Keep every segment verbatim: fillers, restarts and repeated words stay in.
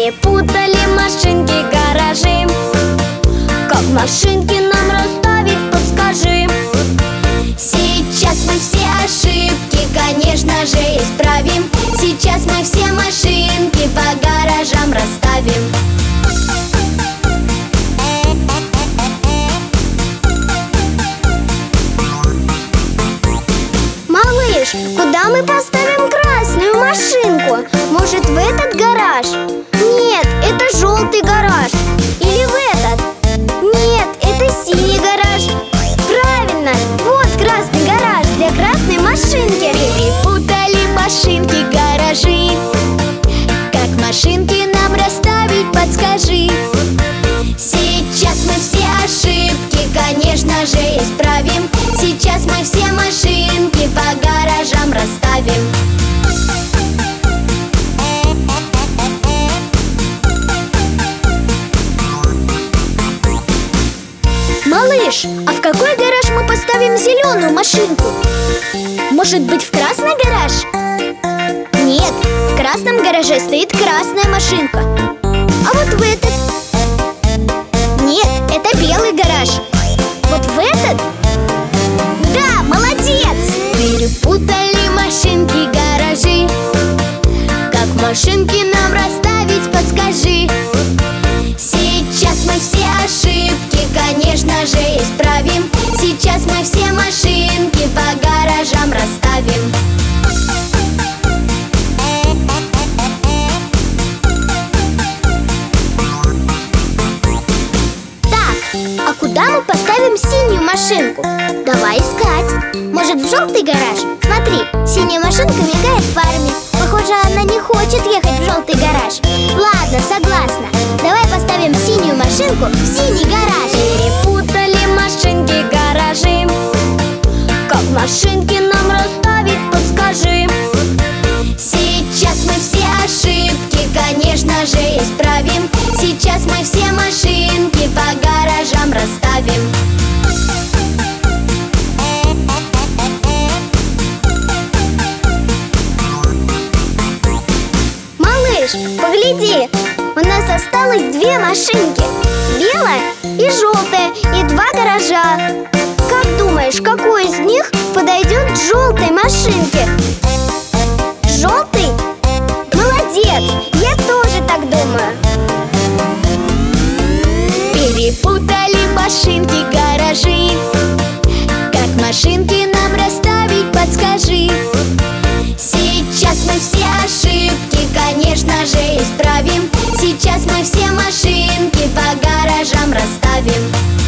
Перепутали машинки, гаражи. Как машинки нам расставить, подскажи. Сейчас мы все ошибки, конечно же, исправим. Сейчас мы все машинки по гаражам расставим. Малыш, куда мы поставим красную машинку? Может, в этот гараж? Нет, это желтый гараж. Или в этот? Нет, это синий гараж. Правильно, вот красный гараж для красной машинки. Перепутали машинки, гаражи. Как машинки нам расставить, подскажи. Сейчас мы все ошибки, конечно же, исправим. Сейчас мы все машинки по гаражам расставим. Малыш, а в какой гараж мы поставим зеленую машинку? Может быть, в красный гараж? Нет, в красном гараже стоит красная машинка. А вот в этот? Нет, это белый гараж. Вот в этот? Да, молодец! Перепутали машинки, гаражи. Как машинки нам расставить, подскажи. Сейчас мы все ошибки, конечно же, исправим. Сейчас мы все машинки по гаражам расставим. Так, а куда мы поставим синюю машинку? Давай искать. Может, в желтый гараж? Смотри, синяя машинка мигает в фарме. Похоже, она не хочет ехать в желтый гараж. Ладно, согласна. Давай поставим синюю машинку в синий гараж. Перепутали машинки, гаражи. Как машинки нам расставить, подскажи. Сейчас мы все ошибки, конечно же, исправим. Сейчас мы все машинки по гаражам расставим. Погляди, у нас осталось две машинки. Белая и желтая, и два гаража. Как думаешь, какой из них подойдет к желтой машинке? Желтый? Молодец, я тоже так думаю. Перепутали машинки, гаражи. Как машинки нам расставить, подскажи. Сейчас мы все ошибки, конечно же, исправим. Сейчас мы все машинки по гаражам расставим.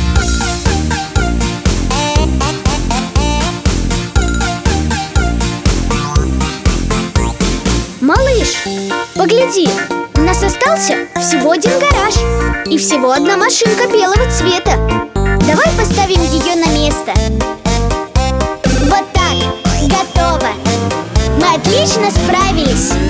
Малыш, погляди, у нас остался всего один гараж и всего одна машинка белого цвета. Давай поставим ее на место. Вот так, готово. Мы отлично справились.